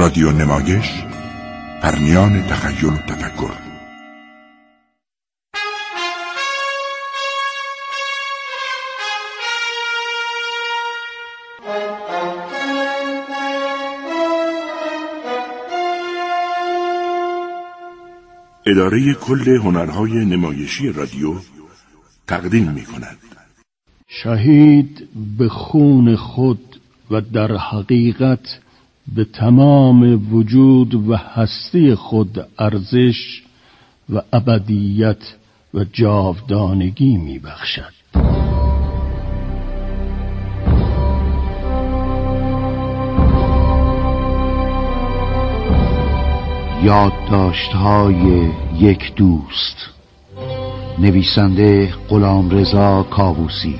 رادیو نمایش، پرمیان تخیل و تفکر. اداره کل هنرهای نمایشی رادیو تقدیم می‌کند. شهید به خون خود و در حقیقت به تمام وجود و هستی خود ارزش و ابدیت و جاودانگی می‌بخشد. یادداشت‌های یک دوست، نویسنده غلامرضا کاووسی.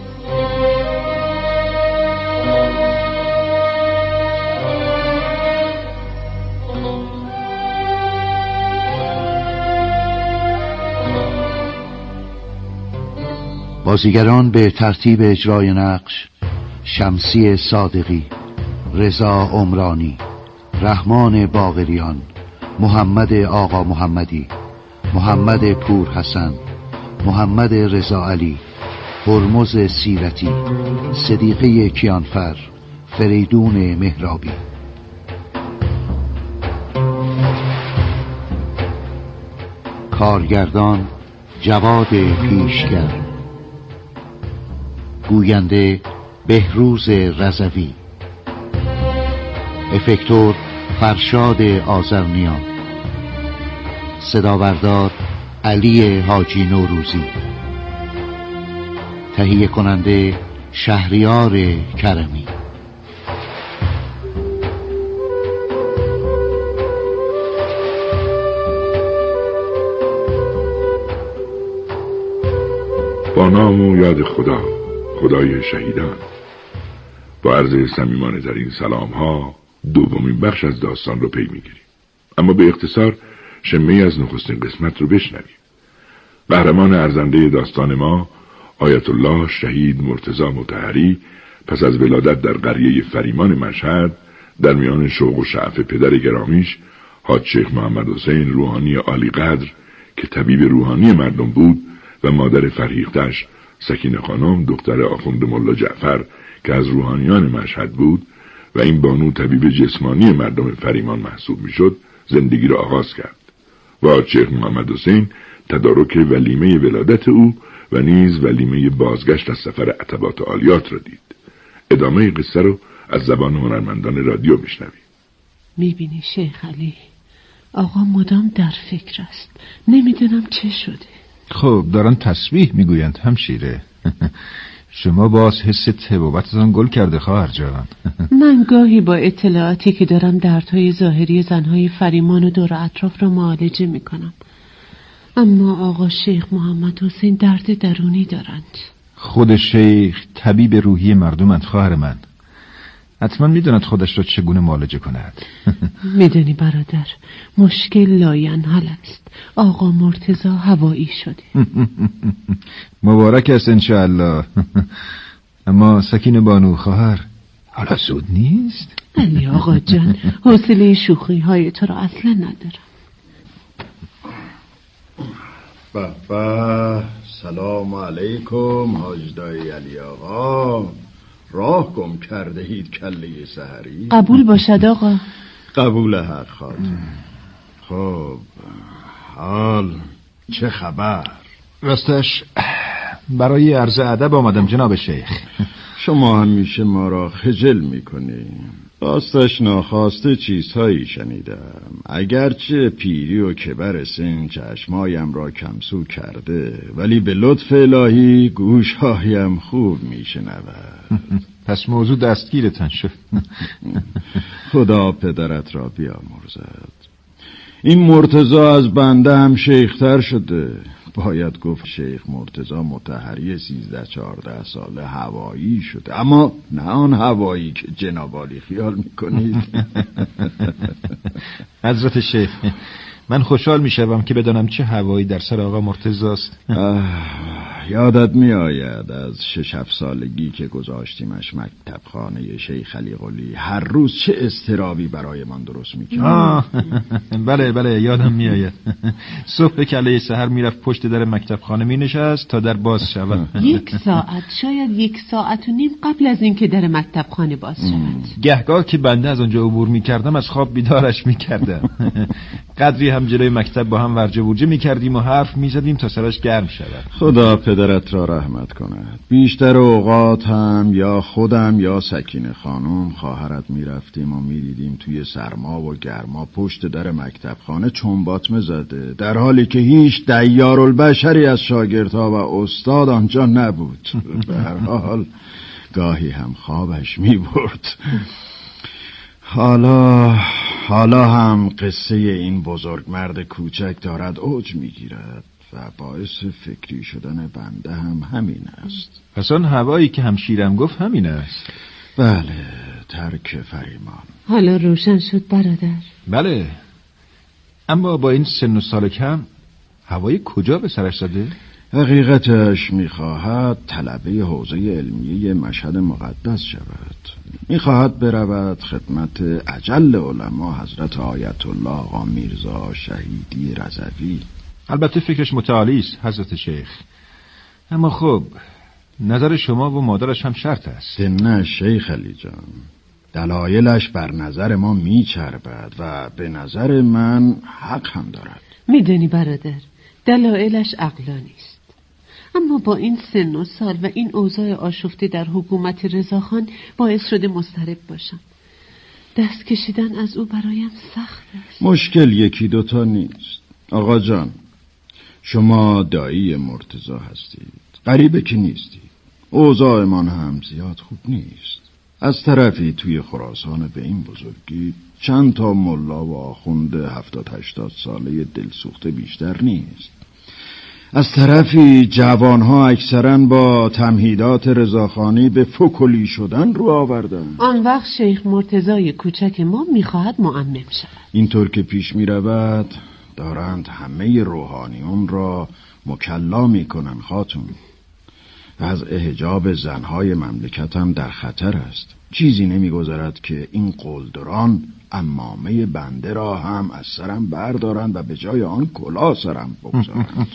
بازیگران به ترتیب اجرای نقش: شمسی صادقی، رضا عمرانی، رحمان باقریان، محمد آقا محمدی، محمد پور حسن، محمد رضا علی، هرمز سیرتی، صدیقه کیانفر، فریدون مهرابی. کارگردان جواد پیشگر، گوینده بهروز رضوی، افکتور فرشاد آذرنیان، صداوردار علی حاجی نوروزی، تهیه کننده شهریار کرمی. با نام و یاد خدا، خدای شهیدان، با عرض صمیمانه ترین سلام ها دومین بخش از داستان رو پی میگیریم، اما به اختصار شمه از نخستین قسمت رو بشنویم. قهرمان ارزنده داستان ما آیت الله شهید مرتضی مطهری پس از ولادت در قریه فریمان مشهد در میان شوق و شعف پدر گرامیش حاج شیخ محمد حسین روحانی عالی قدر که طبیب روحانی مردم بود و مادر فرهیختش سکینه خانم دختر آخوند ملا جعفر که از روحانیان مشهد بود و این بانو طبیب جسمانی مردم فریمان محسوب میشد، زندگی را آغاز کرد و حاج شیخ محمد حسین تدارک ولیمه ولادت او و نیز ولیمه بازگشت از سفر عتبات عالیات را دید. ادامه قصه رو از زبان هنرمندان رادیو میشنویم. میبینی شیخ علی، آقا مدام در فکر است، نمیدونم چه شده. خب دارن تسبیح میگویند همشیره. شما باز حس طبابتتان گل کرده خواهر جان. من گاهی با اطلاعاتی که دارم دردهای ظاهری زنهای فریمان و دور اطراف را معالجه میکنم، اما آقا شیخ محمد حسین درد درونی دارند. خود شیخ طبیب روحی مردمند خواهر من، حتما میدوند خودش را چگونه معالجه کند. میدونی برادر، مشکل لاینحل است. آقا مرتضی هوایی شده. مبارک است انشاءالله. اما سکینه بانو خواهر، حالا زود نیست؟ علی آقا جان، حوصله شوخی های تو را اصلا ندارم. بابا سلام علیکم حاج دایی علی آقا. راه گم کرده اید کله سحری. قبول باشد آقا. قبول حق خاطر. خب حال چه خبر؟ راستش برای عرض ادب آمدم جناب شیخ. شما همیشه ما را خجل میکنی. راستش ناخواسته چیزهایی شنیدم، اگرچه پیری و کبر سن چشمایم را کمسو کرده، ولی به لطف الهی گوشهایم خوب میشنود. پس موضوع دستگیرتان شد. خدا پدرت را بیامرزد. این مرتضی از بنده هم شیختر شده. باید گفت شیخ مرتضی مطهری 13-14 ساله هوایی شده، اما نه آن هوایی که جناب عالی خیال میکنید. حضرت شیخ، من خوشحال میشوم که بدانم چه هوایی در سر آقا مرتضی است. یادت می آید از 6-7 سالگی که گذاشتیمش مکتب خانه شیخ علی قلی هر روز چه اضطرابی برای من درست میکرد؟ بله یادم می آید. صبح کله سحر میرفت پشت در مکتب خانه می نشست تا در باز شود. 1 ساعت، شاید 1 ساعت و نیم قبل از اینکه در مکتب خانه باز شود. گهگاه که بنده از آنجا عبور می کردم از خواب بیدارش می کردم. قدری هم جلوی مکتب با هم ورجه بورجه می کردیم و حرف می زدیم تا سرش گرم شود. خدا پدرت را رحمت کند. بیشتر اوقات هم یا خودم یا سکینه خانم خواهرت می رفتیم و می دیدیم توی سرما و گرما پشت در مکتب خانه چنباتمه زده، در حالی که هیچ دیارالبشری از شاگردها و استاد آنجا نبود. به هر حال گاهی هم خوابش می برد. حالا هم قصه این بزرگ مرد کوچک دارد اوج می گیرد و باعث فکری شدن بنده هم همین است. پس آن هوایی که همشیرم گفت همین است. بله، ترک فریمان. حالا روشن شد برادر. بله، اما با این سن و سال کم هوای کجا به سرش زده؟ حقیقتش میخواهد طلبه حوزه علمیه مشهد مقدس شود. میخواهد برود خدمت اجل علما حضرت آیت الله آقا میرزا شهیدی رضوی. البته فکرش متعالی است حضرت شیخ، اما خب نظر شما و مادرش هم شرط است. نه شیخ علی جان، دلایلش بر نظر ما میچربد و به نظر من حق هم دارد. میدونی برادر، دلایلش عقلانی است، اما با این سن و سال و این اوضاع آشفته در حکومت رضاخان باعث شده مضطرب باشم. دست کشیدن از او برایم سخت است. مشکل 1-2 نیست. آقا جان، شما دایی مرتضی هستید، غریبه که نیستید. اوضاعمان هم زیاد خوب نیست. از طرفی توی خراسان به این بزرگی چند تا ملا و آخوند 70-80 ساله دلسوخته بیشتر نیست. از طرفی جوانها اکثرا با تمهیدات رضاخانی به فکلی شدن رو آوردن. آن وقت شیخ مرتضی کوچک ما میخواهد معمم شود. اینطور که پیش میرود دارند همه روحانیون را مکلا میکنن خاتون. وضع حجاب زنهای مملکت هم در خطر است. چیزی نمیگذرد که این قلدران عمامه بنده را هم از سرم بردارند و به جای آن کلاه سرم بگذارند.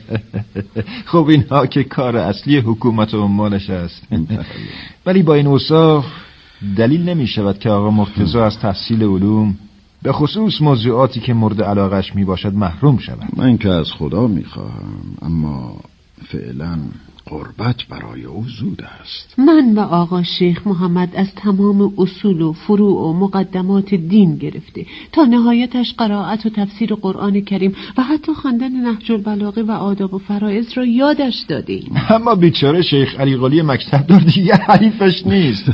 خب اینها که کار اصلی حکومت و مالش است. ولی با این اوصاف دلیل نمی شود که آقا مرتضی از تحصیل علوم به خصوص موضوعاتی که مورد علاقش می باشد محروم شود. من که از خدا می خواهم، اما فعلا قربت برای او زود است. من و آقا شیخ محمد از تمام اصول و فروع و مقدمات دین گرفته تا نهایتش قرائت و تفسیر قرآن کریم و حتی خواندن نهج البلاغه و آداب و فرائض را یادش دادیم. اما بیچاره شیخ علی قلی مکتب دار دیگه حریفش نیست.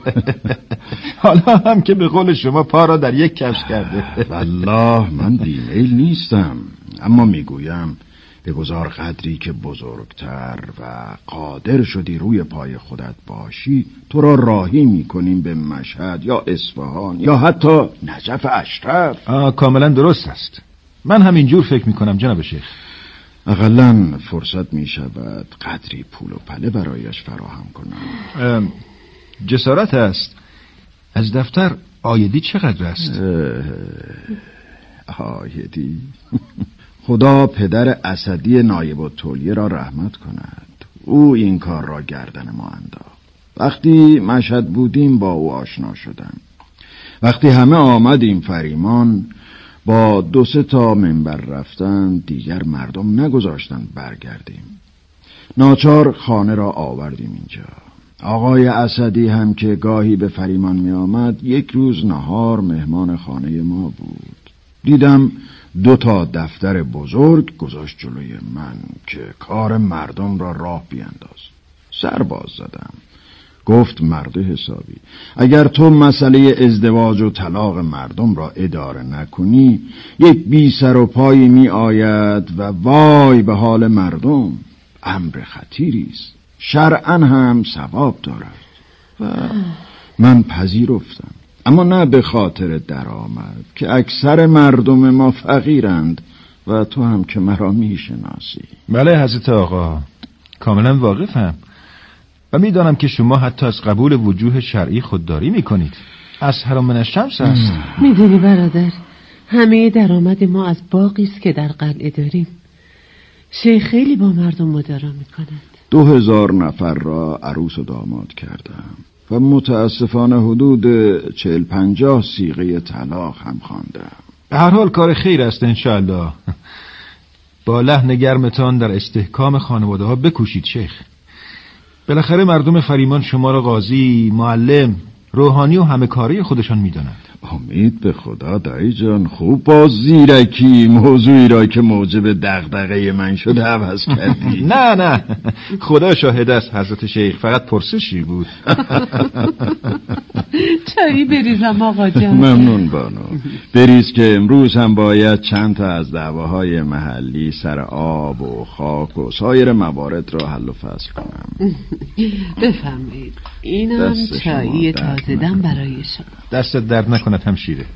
حالا هم که به قول شما پا را در یک کفش کرده. والله من بیمیل نیستم، اما میگویم بگذار قدری که بزرگتر و قادر شدی روی پای خودت باشی تو را راهی میکنیم به مشهد یا اصفهان یا حتی نجف اشرف. کاملا درست است. من همینجور فکر میکنم جناب شیخ. اقلن فرصت میشود قدری پول و پله برایش فراهم کنم. جسارت است. از دفتر آیدی چقدر است؟ آیدی؟ خدا پدر اسدی نایب الدوله را رحمت کند. او این کار را گردن ما انداخت. وقتی مشهد بودیم با او آشنا شدم. وقتی همه آمدیم فریمان، با 2-3 تا منبر رفتن دیگر مردم نگذاشتند برگردیم. ناچار خانه را آوردیم اینجا. آقای اسدی هم که گاهی به فریمان می آمد 1 روز نهار مهمان خانه ما بود. دیدم 2 تا دفتر بزرگ گذاشت جلوی من که کار مردم را راه بینداز. سر باز زدم. گفت مرد حسابی، اگر تو مسئله ازدواج و طلاق مردم را اداره نکنی 1 بی سر و پایی می آید و وای به حال مردم. امر خطیری است، شرعاً هم ثواب دارد. و من پذیرفتم، اما نه به خاطر درآمد که اکثر مردم ما فقیرند و تو هم که مرا میشناسی. بله حضرت آقا، کاملا واقفم و میدانم که شما حتی از قبول وجوه شرعی خودداری میکنید. از حرام من الشمس است. میدونی برادر، همه درآمد ما از باغی است که در قلعه داریم. شیخ خیلی با مردم مدارا میکند. 2000 نفر را عروس و داماد کردم و متاسفانه حدود 40-50 صیغه طلاق هم خواندم. به هر حال کار خیر است انشاءالله. با لحن گرمتان در استحکام خانواده ها بکوشید شیخ. بالاخره مردم فریمان شما را قاضی، معلم، روحانی و همه کاری خودشان میدانند. امید به خدا دایی جان، خوب با زیرکی موضوعی را که موجب دغدغه من شد عوض کردی. نه خدا شاهد است حضرت شیخ، فقط پرسشی بود. چایی بریزم آقا جان. ممنون بانو. بریز که امروز هم باید چند تا از دعواهای محلی سر آب و خاک و سایر موارد را حل و فصل کنم. بفرمایید، اینم چایی تازه دم برای شما. دست درد نکند همشیره.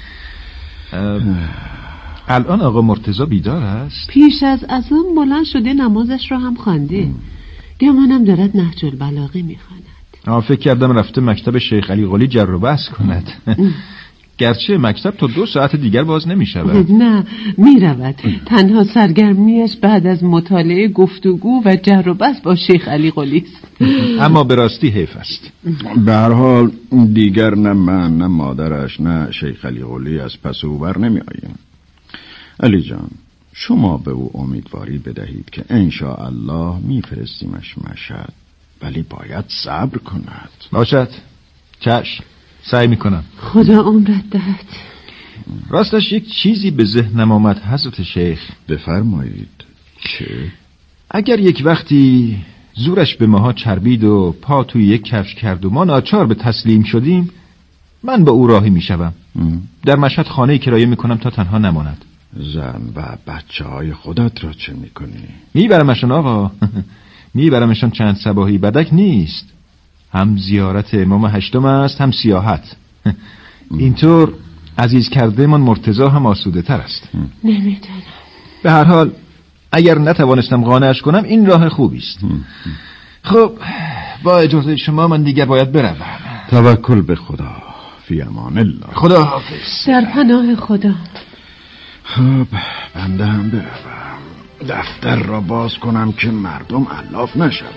الان آقا مرتضی بیدار است؟ پیش از اذان بلند شده نمازش رو هم خوانده. گمانم دارد نهج البلاغه میخواند. فکر کردم رفته مکتب شیخ علی قلی جر و بحث کند. گرچه مکتب تا 2 ساعت دیگر باز نمی شود. نه، می رود. تنها سرگرمیش بعد از مطالعه گفتگو و جر و بحث با شیخ علی قلی است. اما به راستی حیف است. به هر حال دیگر نه من نه مادرش نه شیخ علی قلی از پس او بر نمی آییم. علی جان، شما به او امیدواری بدهید که انشاءالله میفرستیمش مشهد، ولی باید صبر کند. باشد، چشم، سعی میکنم. خدا عمرت دهد. راستش یک چیزی به ذهنم آمد حضرت شیخ. بفرمایید. چه؟ اگر یک وقتی زورش به ماها چربید و پا توی یک کفش کرد و ما ناچار به تسلیم شدیم، من با او راهی میشوم. در مشهد خانه کرایه میکنم تا تنها نماند. زن و بچه های خودت را چه میکنی؟ میبرمشان آقا. میبرمشان چند صباحی، بدک نیست. هم زیارت امام 8 است، هم سیاحت. اینطور عزیز کرده من مرتضی هم آسوده تر است. نمیدونم. به هر حال اگر نتوانستم قانعش کنم این راه خوبی است. خب با اجازه شما من دیگر باید بروم. توکل به خدا. فی امان الله. خدا حافظ. در پناه خدا. خب بنده هم بروم، دفتر را باز کنم که مردم علاف نشوند.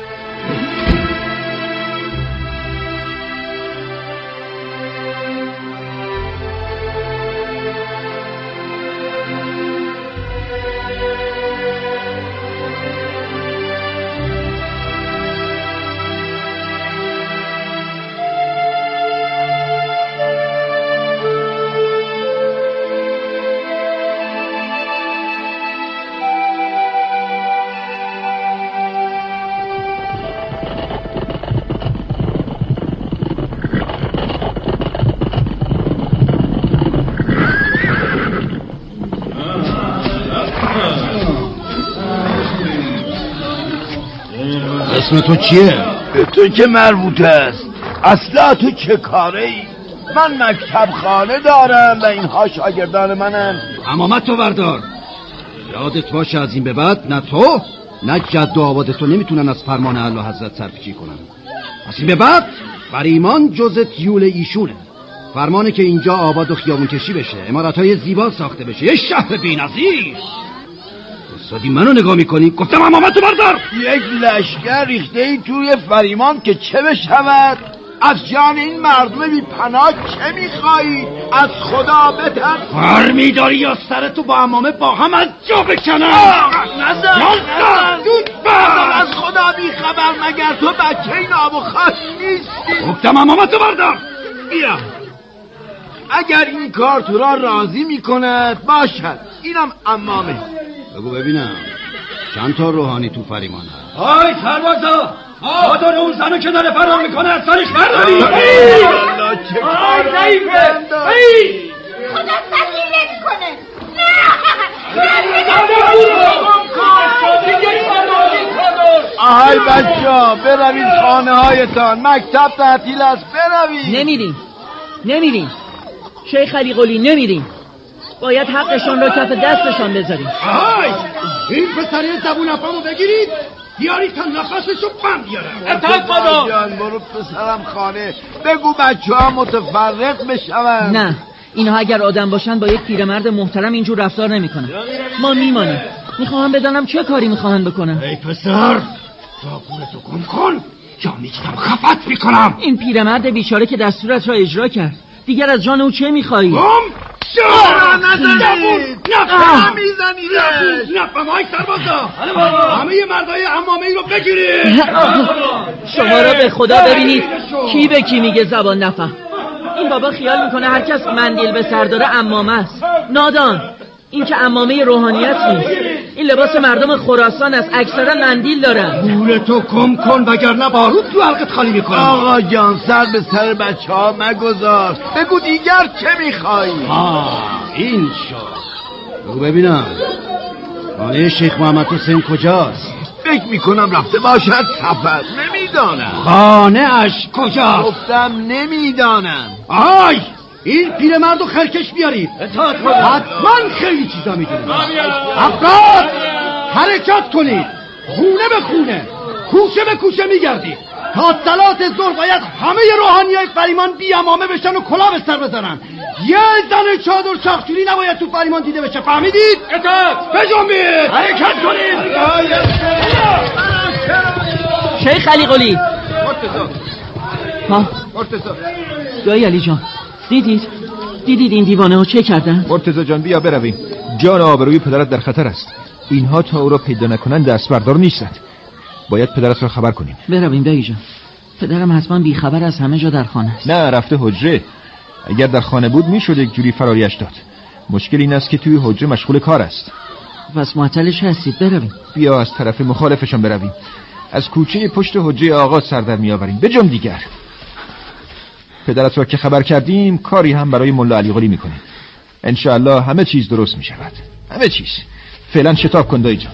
اسم تو چیه؟ به تو که مربوط است. اصلا تو چه کاره ای؟ من مکتب خانه دارم و اینها شاگردان منن. عمامت تو بردار. یادت باشه از این به بعد نه تو نه جد و آباد تو نمیتونن از فرمان اعلی حضرت سرپیچی کنن. از این به بعد فریمان جز تیول ایشونه. فرمانه که اینجا آباد و خیابون کشی بشه، عمارت‌های زیبا ساخته بشه، یه شهر بی‌نظیر. استادی منو نگاه میکنی؟ گفتم عمامتو بردار. یک لشکر ریخته ای توی فریمان که چه بشود؟ از جان این مردم بی پناه چه میخوایی؟ از خدا بتر. فر میداری یا سرتو با عمامه با هم از جا بکنم؟ نزن از خدا بی خبر، مگر تو بچه این آب و خاک نیستی؟ گفتم عمامتو بردار. بیا، اگر این کار تو را راضی میکند باشد. اینم عمامه. بگو ببینم چند تا روحانی تو فریمان هست؟ آی سربازا، آدار اون زنو که داره فرار میکنه از سرش برداری. آی ضعیفه. خدا سکین نمیکنه. آهای بچه ها بروید خانه هایتان، مکتب تعطیل است. بروید. نمیریم شیخ علی قلی، نمیریم. باید حقشان را کف دستشان بذاریم. آهای این پسری زبون افامو بگیرید بیاری تا نفسشو بند بیارم. اطاعت مادر جان، برو پسرم خانه، بگو بچه ها متفرق بشون. نه، اینها اگر آدم باشن با یک پیرمرد محترم اینجور رفتار نمیکنن. ما میمانیم. میخواهم بدانم چه کاری میخواهند بکنن. ای پسر، زاغورتو گم کن یا میگیرم خفت میکنم. این پیرمرد بیچاره که دستورت را اجرا کرد، دیگر از جان او چه میخواهی؟ گم شو! نزنید! نفهم میزنید! نفهم های سربازا! همه مردای عمامه ای رو بگیرید! شما را به خدا ببینید کی به کی میگه زبان نفهم. این بابا خیال میکنه هر کس مندیل به سر داره عمامه است. نادان، این که عمامه روحانیت نیست. این لباس مردم خراسان است، اکثرا مندیل دارن. گولتو کم کن وگرنه بارود تو حلقت خالی میکنم. آقا جان، سر به سر بچه ها مگذار، بگو دیگر چه میخوایی؟ این شد. بگو ببینم خانه شیخ محمد حسین کجاست؟ فکر میکنم رفته باشد سفر، نمیدانم. خانه اش کجاست؟ گفتم نمیدانم. آی این پیرمرد و خرکش بیارید. حتما خیلی چیزا میدونید. افراد حرکت کنید، خونه به خونه، کوچه به کوچه میگردید. تا صلات ظهر باید همه روحانیای فریمان بی عمامه بشن و کلاه به سر بزنن. یه زن چادر شاخجوری نباید تو فریمان دیده بشه، فهمیدید؟ اطاعت! بجنبید! حرکت کنید! شیخ علی قلی. مرتضی دایی علی جان، دیدید این دیوانه ها چه کردن؟ مرتضی جان، بیا برویم. جان آبروی پدرت در خطر است. اینها تا او را پیدا نکنن دست بردار نیستند. باید پدرت را خبر کنیم. برویم دایی جان. پدرم حتما بیخبر از همه جا در خانه است. نه، رفته حجره. اگر در خانه بود میشد یک جوری فراریش داد. مشکل این است که توی حجره مشغول کار است. پس معطلش هستید، برویم. بیا از طرف مخالفشان برویم. از کوچه پشت حجره آقا سر در میآوریم. بجم دیگر. پدرت را که خبر کردیم، کاری هم برای ملا علی قلی میکنیم. انشاءالله همه چیز درست میشود. همه چیز. فعلا شتاب کن دایی جان.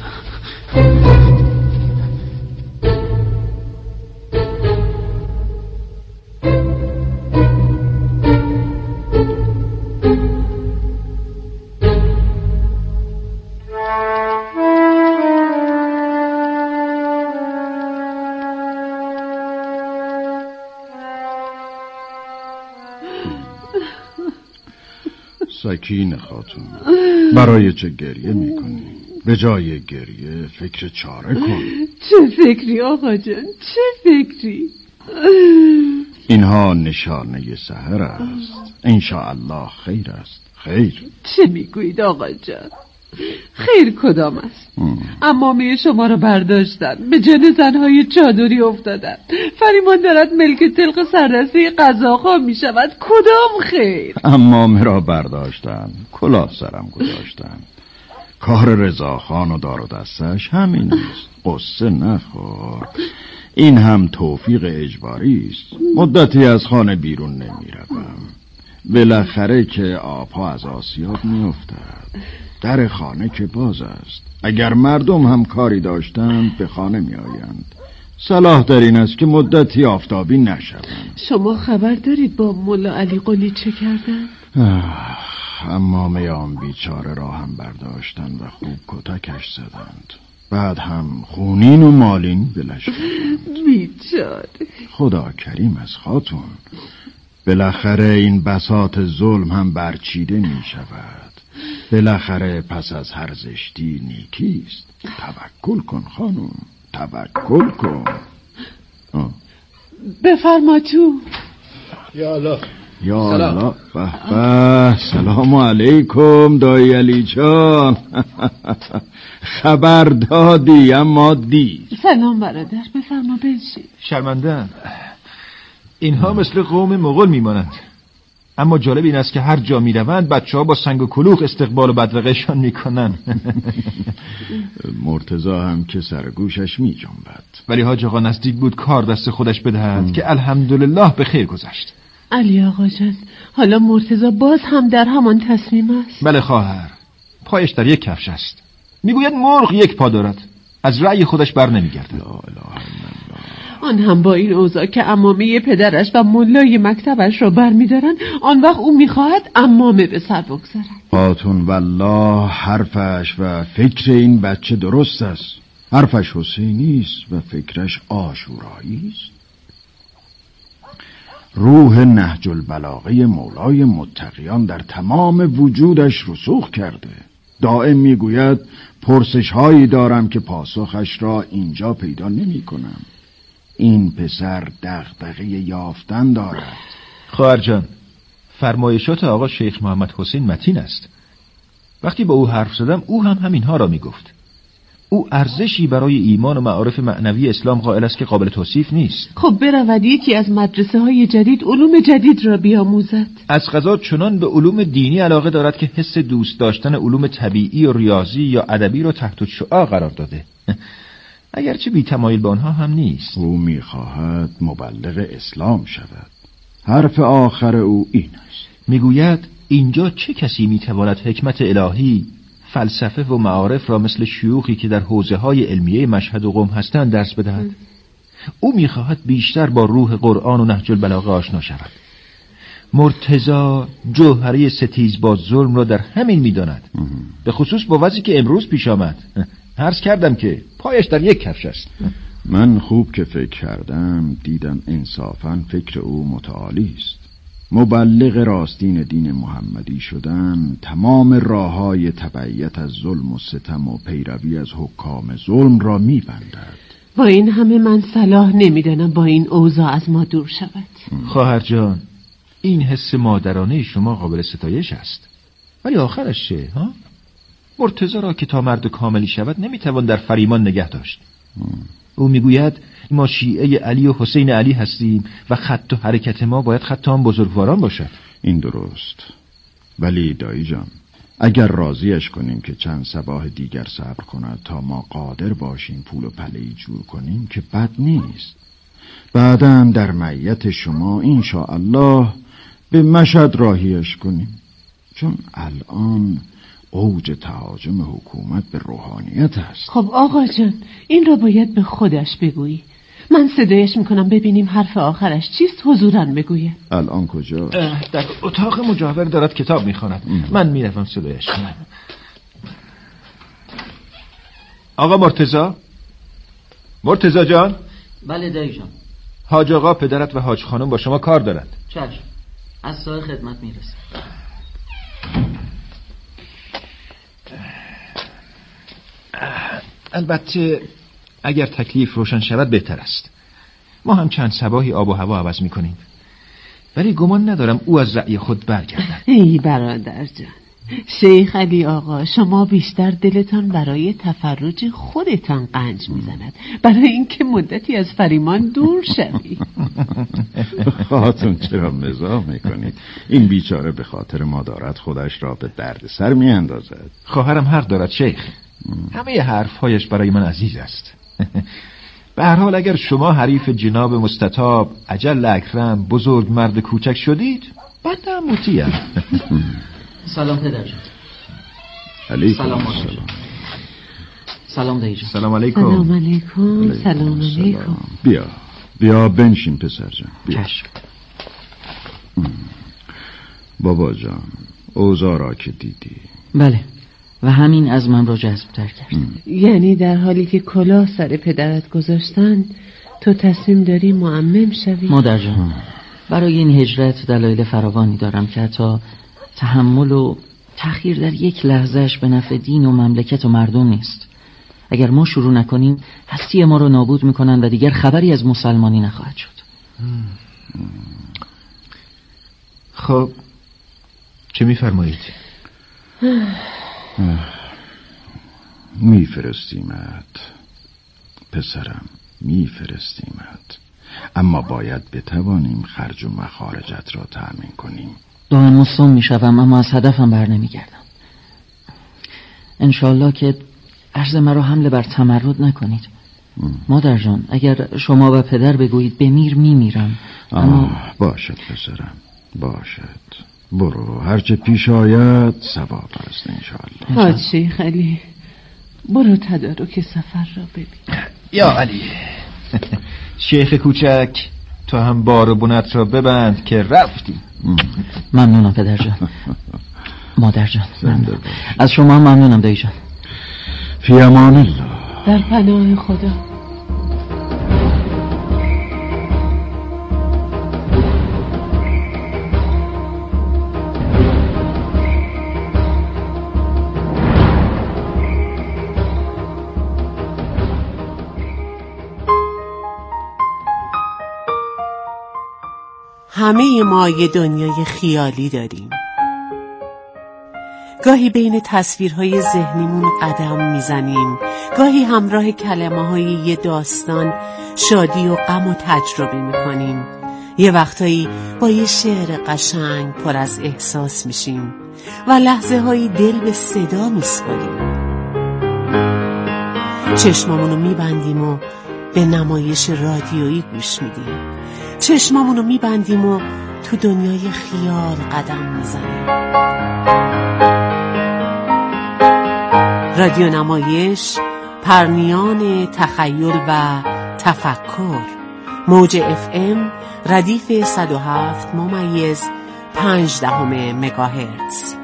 سکینه خاتون، برای چه گریه میکنی؟ به جای گریه فکر چاره کن. چه فکری آقا جان، چه فکری؟ اینها نشانه سحر است. انشاءالله خیر است. خیر. چه میگویید آقا جان؟ خیر کدام است؟ عمامه شما رو برداشتن، به جن زنهای چادری افتادن. فریمان دارد ملک تلق سردسته قزاق‌ها می شود. کدام خیر؟ عمامه را برداشتن، کلاه سرم گذاشتن. کار رضاخان و دار و دستش همین است. قصه نخور. این هم توفیق اجباری است. مدتی از خانه بیرون نمی روم. بالاخره که آبها از آسیاب می افتد. در خانه که باز است. اگر مردم هم کاری داشتند به خانه می آیند. صلاح در این است که مدتی آفتابی نشوند. شما خبر دارید با ملا علی قلی چه کردن؟ عمامه آن بیچاره را هم برداشتن و خوب کتکش زدند. بعد هم خونین و مالین بلش کردند. بیچاره. خدا کریم از خاتون. بالاخره این بساط ظلم هم برچیده می شود. بالاخره پس از هر زشتی نیکیست. توکل کن خانم، توکل کن. بفرما تو. یا الله، یا الله. به سلام علیکم دایی علی جان. خبر دادی اما دیر. سلام برادر، بفرما بنشین. شرمنده. اینها مثل قوم مغول میمانند. اما جالب این است که هر جا میروند بچه‌ها با سنگ و کلوخ استقبال و بدرقه‌شان میکنن. مرتضی هم که سر گوشش میجنبد. ولی حاج آقا نزدیک بود کار دست خودش بدهد که الحمدلله به خیر گذشت. علی آقا جان، حالا مرتضی باز هم در همان تصمیم است؟ بله خواهر، پایش در یک کفش است. میگوید مرغ یک پا دارد، از رأی خودش بر نمیگرده. لا اله الا الله. آن هم با این اوضاع که عمامه پدرش و ملای مکتبش را برمیدارن، آن وقت او میخواهد عمامه به سر بگذارد. خاتون والله حرفش و فکر این بچه درست است. حرفش حسینی است و فکرش عاشورایی است. روح نهج البلاغه مولای متقیان در تمام وجودش رسوخ کرده. دائم میگوید پرسش هایی دارم که پاسخش را اینجا پیدا نمی کنم. این پسر دغدغه یافتن دارد. خواهر جان، فرمایشات آقا شیخ محمد حسین متین است. وقتی با او حرف زدم او هم همینها را میگفت. او ارزشی برای ایمان و معارف معنوی اسلام قائل است که قابل توصیف نیست. خب برود یکی از مدرسه های جدید علوم جدید را بیاموزد. از قضا چنان به علوم دینی علاقه دارد که حس دوست داشتن علوم طبیعی و ریاضی یا ادبی را تحت الشعاع قرار داده. اگرچه بی تمایل به آنها هم نیست. او میخواهد مبلغ اسلام شود. حرف آخر او این است. میگوید اینجا چه کسی میتواند حکمت الهی، فلسفه و معارف را مثل شیوخی که در حوزه‌های علمیه مشهد و قم هستند درس بدهد؟ او میخواهد بیشتر با روح قرآن و نهج البلاغه آشنا شود. مرتضی جوهره ستیز با ظلم را در همین میداند، به خصوص با وضعی که امروز پیش آمد. عرض کردم که پایش در یک کفش است. من خوب که فکر کردم دیدم انصافاً فکر او متعالی است. مبلغ راستین دین محمدی شدن تمام راههای تبعیت از ظلم و ستم و پیروی از حکام ظلم را می‌بندد. با این همه من صلاح نمیدانم با این اوضاع از ما دور شود. خواهر جان، این حس مادرانه شما قابل ستایش است، ولی آخرش چه ها؟ مرتضی را که تا مرد کاملی شود نمیتوان در فریمان نگه داشت. او میگوید ما شیعه علی و حسین علی هستیم و خط و حرکت ما باید خط آن بزرگواران باشد. این درست، ولی دایی جان اگر راضیش کنیم که چند صباح دیگر صبر کند تا ما قادر باشیم پول و پله‌ای جور کنیم که بد نیست. بعدم در معیت شما انشاءالله به مشهد راهیش کنیم، چون الان اوج تهاجم حکومت به روحانیت است. خب آقا جان این را باید به خودش بگویی. من صدایش میکنم ببینیم حرف آخرش چیست، حضوراً بگوید. الان کجا؟ در اتاق مجاور دارد کتاب میخواند. من میروم صدایش کنم. آقا مرتضی جان. بله دایی جان. حاج آقا پدرت و حاج خانم با شما کار دارند. چشم، از سایه خدمت میرسه. البته اگر تکلیف روشن شود بهتر است. ما هم چند صباحی آب و هوا عوض میکنیم، ولی گمان ندارم او از رأی خود برگردد. ای برادر جان، شیخ علی آقا شما بیشتر دلتان برای تفرج خودتان قنج میزند، برای اینکه مدتی از فریمان دور شوی. خواهتون چرا مزاح میکنید؟ این بیچاره به خاطر ما دارد خودش را به درد سر میاندازد. خواهرم حق دارد شیخ، همه حرفهایش برای من عزیز است. به هر حال اگر شما حریف جناب مستطاب اجل اکرم بزرگ مرد کوچک شدید، بنده هم مطیعم. سلام پدر جان. علیکم سلام. سلام دایی جان. سلام علیکم. سلام علیکم. سلام علیکم. بیا بنشین پسر جان. چشم. بابا جان اوضاع را که دیدی. بله، و همین از من را جذب تر کرد. یعنی در حالی که کلاه سر پدرت گذاشتن تو تصمیم داری معمم شوی؟ مادر جان، برای این هجرت دلایل فراوانی دارم که حتی تحمل و تأخیر در یک لحظهش به نفع دین و مملکت و مردم نیست. اگر ما شروع نکنیم هستی ما رو نابود میکنن و دیگر خبری از مسلمانی نخواهد شد. خب چه میفرمایید؟ میفرستیمت پسرم، میفرستیمت، اما باید بتوانیم خرج و مخارجت را تأمین کنیم. دائم مصمم میشوم اما از هدفم بر نمیگردم. انشالله که عرض مرا حمله بر تمرد نکنید. مادر جان اگر شما و پدر بگویید بمیر میمیرم. اما باشد پسرم، باشد. برو، هرچه پیش آید ثواب است انشالله. حاج شیخ علی برو تدارک سفر را ببین. یا علی شیخ کوچک، تو هم بار و بنت را ببند که رفتی. ممنونم پدر جان. مادر جان ممنون. از شما هم ممنونم دایی جان. فی امان الله. در پناه خدا. همه ما یه دنیای خیالی داریم. گاهی بین تصویرهای ذهنیمون قدم میزنیم، گاهی همراه کلمه‌های یه داستان شادی و غم و تجربه میکنیم. یه وقتایی با یه شعر قشنگ پر از احساس میشیم و لحظه هایی دل به صدا میسپاریم. چشمامونو میبندیم و به نمایش رادیویی گوش میدیم. چشمامونو میبندیم و تو دنیای خیال قدم میزنیم. رادیو نمایش، پرنیان تخیل و تفکر. موج FM ردیف 107.5 مگاهرتز.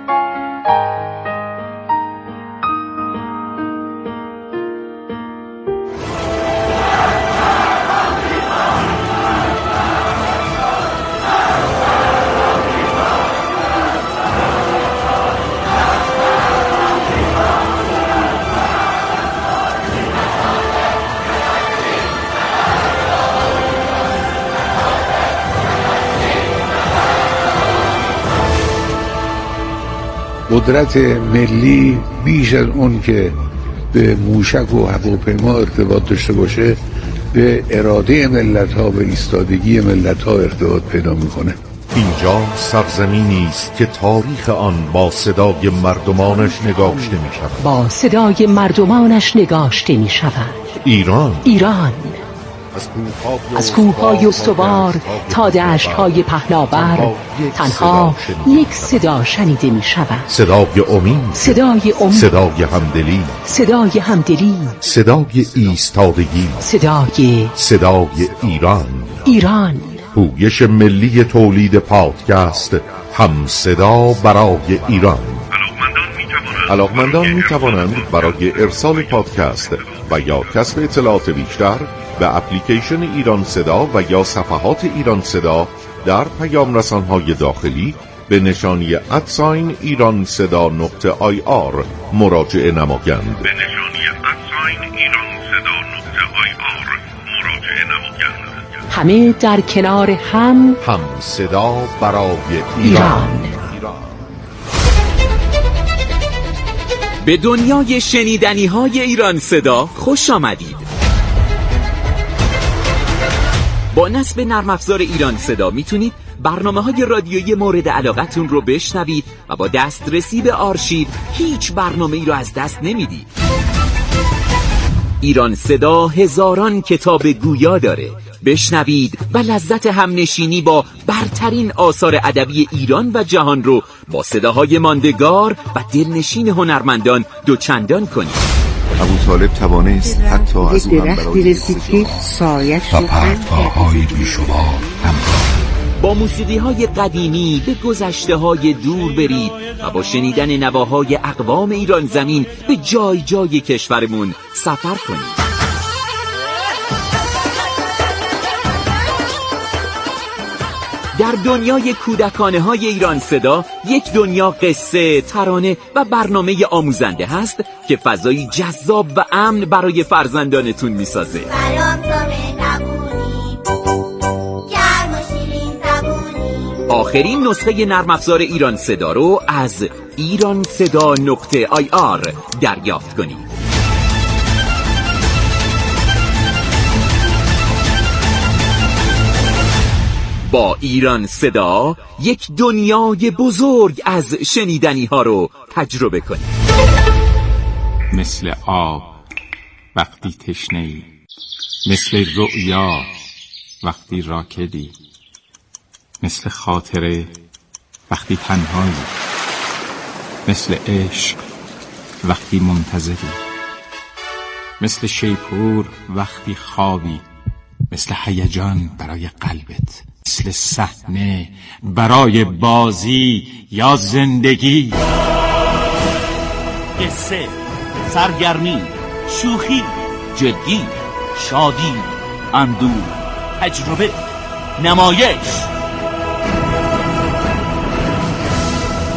قدرت ملی بیش از اون که به موشک و هواپیما ارتباط داشته باشه به اراده ملت‌ها و ایستادگی ملت‌ها ارتباط پیدا میکنه. اینجا سرزمینی است که تاریخ آن با صدای مردمانش نگاشته می شود. با صدای مردمانش نگاشته می شود. ایران از کوه‌های استوار تا دشت‌های پهناور تنها یک صدا شنیده می شود. صدای امید، صدای همدلی، صدای ایستادگی، صدای ایران. پویش ملی تولید پادکست هم صدا برای ایران. علاقمندان می توانند برای ارسال پادکست و یا کسب اطلاعات بیشتر به اپلیکیشن ایران صدا و یا صفحات ایران صدا در پیام رسانهای داخلی به نشانی @ایرانصدا.ir مراجعه نمایند. همه در کنار هم صدا برای ایران. به دنیای شنیدنی های ایران صدا خوش آمدید. با نصب نرم افزار ایران صدا میتونید برنامه‌های رادیویی مورد علاقتون رو بشنوید و با دسترسی به آرشیو هیچ برنامه‌ای رو از دست نمیدید. ایران صدا هزاران کتاب گویا داره. بشنوید و لذت همنشینی با برترین آثار ادبی ایران و جهان رو با صداهای ماندگار و دلنشین هنرمندان دوچندان کنید. ابوطالب توانست حتی از او هم برای سایش و پرت‌های بیشمار با موسیقی‌های قدیمی به گذشته‌های دور برید و با شنیدن نواهای اقوام ایران زمین به جای جای کشورمون سفر کنید. در دنیای کودکانه های ایران صدا یک دنیا قصه، ترانه و برنامه آموزنده هست که فضایی جذاب و امن برای فرزندانتون میسازه. آخرین نسخه نرم افزار ایران صدا رو از ایرانصدا.ir دریافت کنید. با ایران صدا یک دنیای بزرگ از شنیدنی ها رو تجربه کنید. مثل آب وقتی تشنه‌ای، مثل رؤیا وقتی راکدی، مثل خاطره وقتی تنهایی، مثل عشق وقتی منتظری، مثل شیپور وقتی خوابی، مثل هیجان برای قلبت، مثل صحنه برای بازی یا زندگی. قصه، سرگرمی، شوخی، جدی، شادی، اندوه، تجربه، نمایش،